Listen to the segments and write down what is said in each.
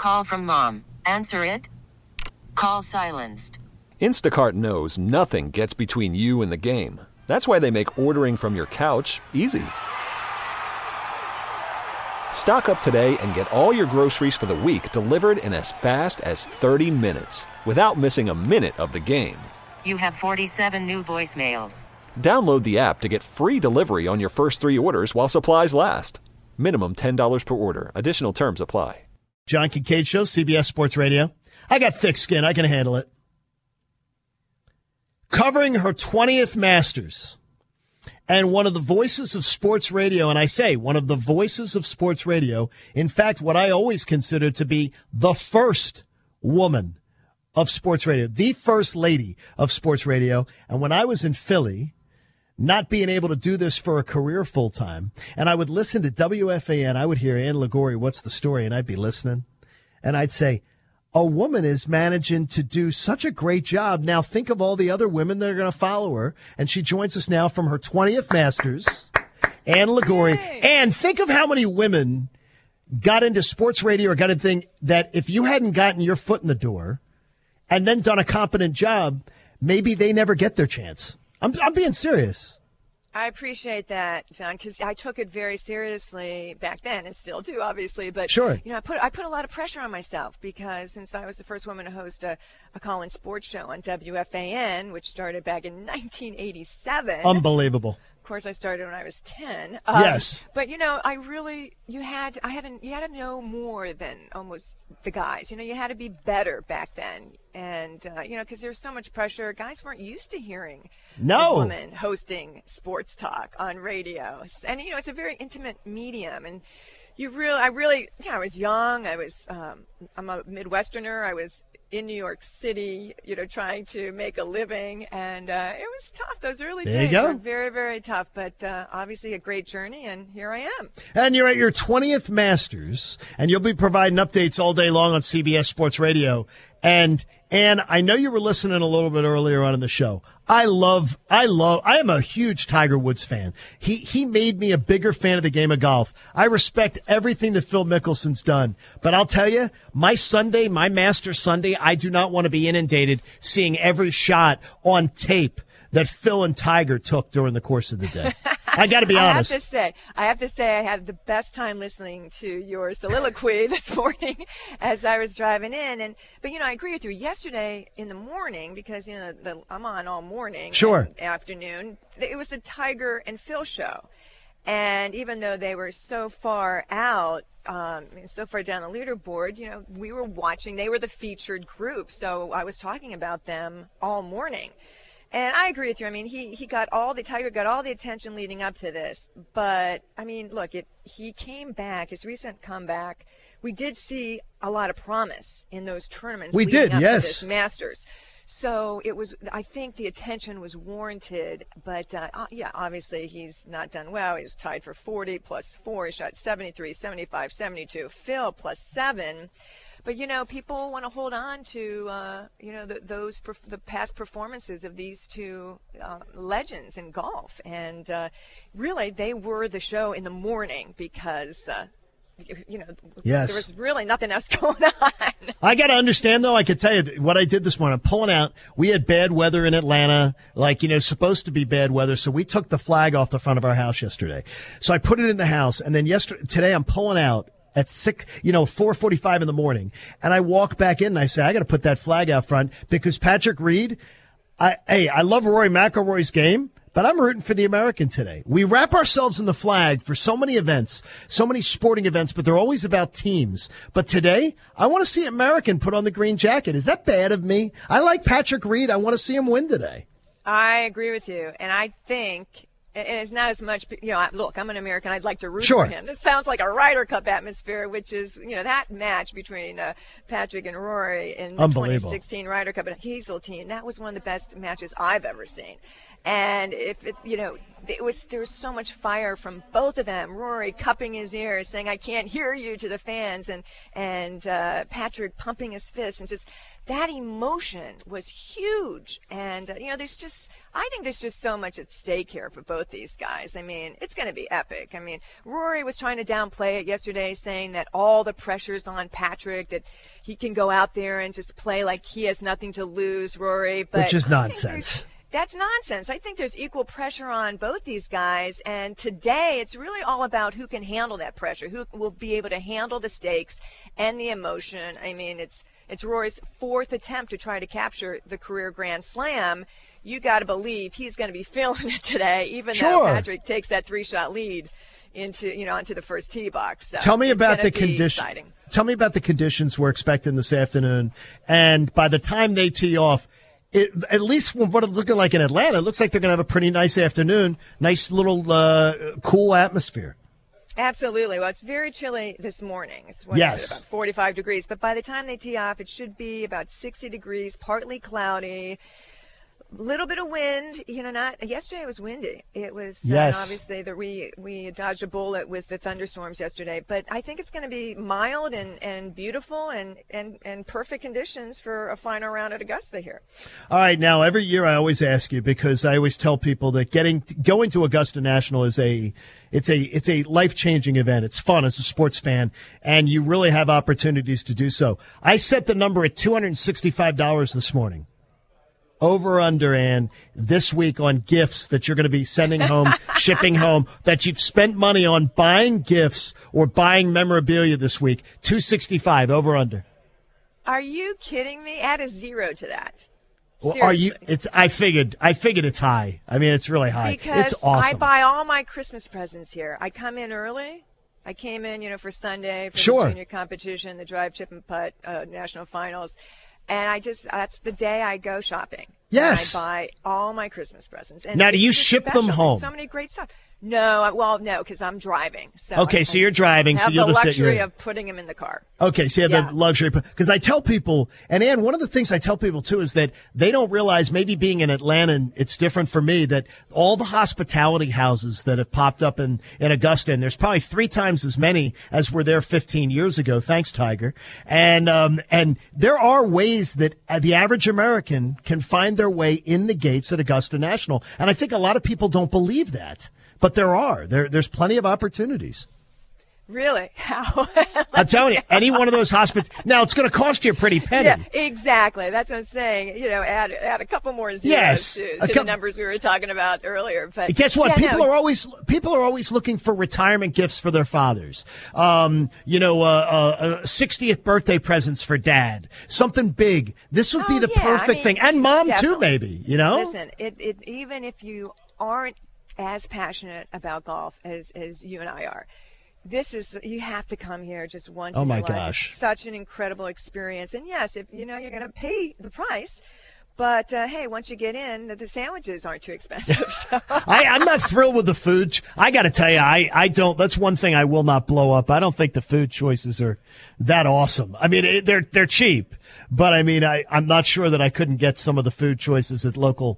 Call from mom. Answer it. Call silenced. Instacart knows nothing gets between you and the game. That's why they make ordering from your couch easy. Stock up today and get all your groceries for the week delivered in as fast as 30 minutes without missing a minute of the game. You have 47 new voicemails. Download the app to get free delivery on your first 3 orders while supplies last. Minimum $10 per order. Additional terms apply. John Kincaid Show, CBS Sports Radio. I got thick skin. I can handle it. Covering her 20th Masters. And one of the voices of sports radio, and I say one of the voices of sports radio, in fact, what I always consider to be the first woman of sports radio, the first lady of sports radio. And when I was in Philly, not being able to do this for a career full time, and I would listen to WFAN, I would hear Ann Ligori, what's the story? And I'd be listening. And I'd say, a woman is managing to do such a great job. Now think of all the other women that are going to follow her. And she joins us now from her 20th Masters, Ann Ligori. Yay. And think of how many women got into sports radio or got a thing that if you hadn't gotten your foot in the door and then done a competent job, maybe they never get their chance. I'm being serious. I appreciate that, John, because I took it very seriously back then and still do, obviously. But, Sure. I put a lot of pressure on myself because since I was the first woman to host a call-in sports show on WFAN, which started back in 1987. Unbelievable. Of course, I started when I was 10. Yes. But, you had to know more than almost the guys. You had to be better back then. And, because there's so much pressure. Guys weren't used to hearing a woman hosting sports talk on radio. And, it's a very intimate medium. And I was young. I'm a Midwesterner. I was in New York City, trying to make a living. And it was tough. Those early days were very, very tough. But obviously a great journey, and here I am. And you're at your 20th Masters, and you'll be providing updates all day long on CBS Sports Radio. And I know you were listening a little bit earlier on in the show. I am a huge Tiger Woods fan. He made me a bigger fan of the game of golf. I respect everything that Phil Mickelson's done. But I'll tell you, my Masters Sunday, I do not want to be inundated seeing every shot on tape that Phil and Tiger took during the course of the day. I got to be honest. I have to say I had the best time listening to your soliloquy this morning as I was driving in. But I agree with you. Yesterday in the morning, because I'm on all morning, sure, and afternoon, it was the Tiger and Phil show. And even though they were so far out, so far down the leaderboard, we were watching. They were the featured group, so I was talking about them all morning. And I agree with you. I mean, Tiger got all the attention leading up to this. But, look, he came back, his recent comeback, we did see a lot of promise in those tournaments. We did, up yes. To this Masters. So I think the attention was warranted. But, obviously he's not done well. He's tied for 40 plus 4. He shot 73, 75, 72. Phil plus 7. But, people want to hold on to, the past performances of these two legends in golf. And really, they were the show in the morning because, yes, there was really nothing else going on. I got to understand, though, I could tell you what I did this morning. I'm pulling out. We had bad weather in Atlanta, supposed to be bad weather. So we took the flag off the front of our house yesterday. So I put it in the house. And then today I'm pulling out at 4:45 in the morning. And I walk back in and I say, I got to put that flag out front because Patrick Reed, I love Rory McIlroy's game, but I'm rooting for the American today. We wrap ourselves in the flag for so many events, so many sporting events, but they're always about teams. But today, I want to see American put on the green jacket. Is that bad of me? I like Patrick Reed. I want to see him win today. I agree with you. And I think and it's not as much, look, I'm an American. I'd like to root sure. for him. This sounds like a Ryder Cup atmosphere, which is, that match between Patrick and Rory in the 2016 Ryder Cup at Hazeltine. That was one of the best matches I've ever seen. And there was so much fire from both of them. Rory cupping his ears, saying, "I can't hear you" to the fans, and Patrick pumping his fist, and just that emotion was huge. And, I think there's just so much at stake here for both these guys. I mean, it's going to be epic. I mean, Rory was trying to downplay it yesterday, saying that all the pressure's on Patrick, that he can go out there and just play like he has nothing to lose, Rory. But which is nonsense. That's nonsense. I think there's equal pressure on both these guys, and today it's really all about who can handle that pressure, who will be able to handle the stakes and the emotion. I mean, it's Rory's fourth attempt to try to capture the career Grand Slam. You got to believe he's going to be feeling it today, even though Patrick takes that 3-shot lead onto the first tee box. So tell me about the conditions. Tell me about the conditions we're expecting this afternoon, and by the time they tee off, at least from what it's looking like in Atlanta, it looks like they're going to have a pretty nice afternoon, nice little cool atmosphere. Absolutely. Well, it's very chilly this morning. It's about 45 degrees, but by the time they tee off, it should be about 60 degrees, partly cloudy. Little bit of wind, yesterday it was windy. It was obviously that we dodged a bullet with the thunderstorms yesterday, but I think it's going to be mild and beautiful and perfect conditions for a final round at Augusta here. All right, now every year I always ask you, because I always tell people that going to Augusta National is it's a life-changing event. It's fun as a sports fan, and you really have opportunities to do so. I set the number at $265 this morning. Over under, and this week on gifts that you're going to be sending home, shipping home, that you've spent money on buying gifts or buying memorabilia this week. $265 over under. Are you kidding me? Add a 0 to that. Well, are you? I figured it's high. I mean, it's really high. Because it's awesome. I buy all my Christmas presents here. I come in early. I came in, for Sunday for the junior competition, the drive, chip, and putt national finals. And that's the day I go shopping. Yes. And I buy all my Christmas presents. And now, do you ship them home? There's so many great stuff. No, because I'm driving. So okay, so you're driving. I have so the luxury of putting them in the car. Okay, so you have the luxury. Because I tell people, and Ann, one of the things I tell people, too, is that they don't realize, maybe being in Atlanta, it's different for me, that all the hospitality houses that have popped up in Augusta, and there's probably 3 times as many as were there 15 years ago. Thanks, Tiger. And there are ways that the average American can find their way in the gates at Augusta National. And I think a lot of people don't believe that. But there's plenty of opportunities. Really? How? I'm telling you, any one of those now it's going to cost you a pretty penny. Yeah, exactly. That's what I'm saying. Add a couple more zeros to the numbers we were talking about earlier. But guess what? People are always looking for retirement gifts for their fathers. 60th birthday presents for dad. Something big. This would be the perfect thing, and mom too, maybe. Listen, it even if you aren't as passionate about golf as you and I are, you have to come here just once in your life. Gosh. It's such an incredible experience. And yes, if you're going to pay the price, but hey, once you get in, the sandwiches aren't too expensive. So. I'm not thrilled with the food. I got to tell you, I don't. That's one thing I will not blow up. I don't think the food choices are that awesome. I mean, they're cheap, but I mean, I'm not sure that I couldn't get some of the food choices at local,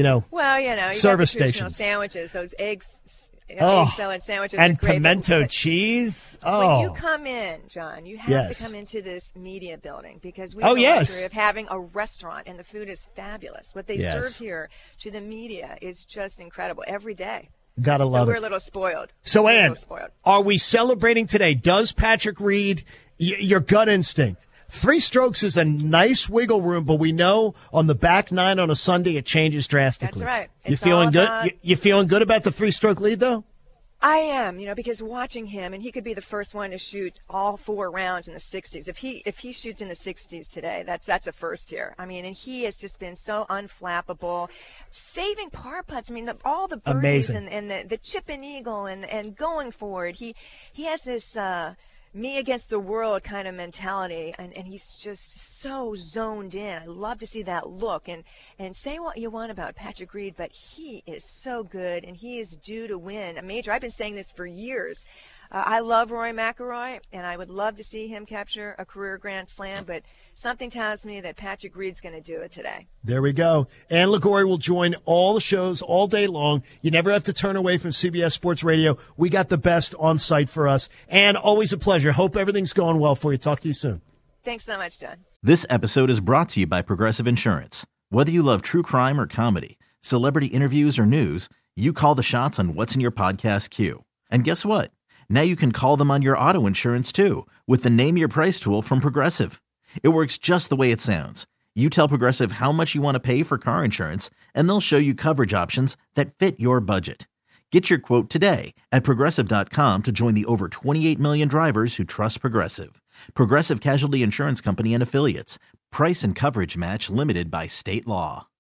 service stations. Sandwiches, those egg salad sandwiches, and great, pimento cheese. When you come in, John, you have to come into this media building, because we have the luxury of having a restaurant, and the food is fabulous. What they serve here to the media is just incredible every day. Gotta love it. We're a little spoiled. So, Ann, are we celebrating today? Does Patrick Reed, your gut instinct? 3 strokes is a nice wiggle room, but we know on the back 9 on a Sunday it changes drastically. That's right. You feeling good? You feeling good about the 3-stroke lead, though? I am, because watching him, and he could be the first one to shoot all 4 rounds in the 60s. If he shoots in the 60s today, that's a first here. I mean, and he has just been so unflappable, saving par putts. I mean, all the birdies and the chip and eagle and going forward. He has this me against the world kind of mentality, and he's just so zoned in. I love to see that look, and say what you want about Patrick Reed, but he is so good, and he is due to win a major. I've been saying this for years. I love Rory McIlroy, and I would love to see him capture a career Grand Slam, but something tells me that Patrick Reed's going to do it today. There we go. Ann Liguori will join all the shows all day long. You never have to turn away from CBS Sports Radio. We got the best on site for us. Ann, always a pleasure. Hope everything's going well for you. Talk to you soon. Thanks so much, John. This episode is brought to you by Progressive Insurance. Whether you love true crime or comedy, celebrity interviews or news, you call the shots on what's in your podcast queue. And guess what? Now you can call them on your auto insurance too with the Name Your Price tool from Progressive. It works just the way it sounds. You tell Progressive how much you want to pay for car insurance, and they'll show you coverage options that fit your budget. Get your quote today at Progressive.com to join the over 28 million drivers who trust Progressive. Progressive Casualty Insurance Company and Affiliates. Price and coverage match limited by state law.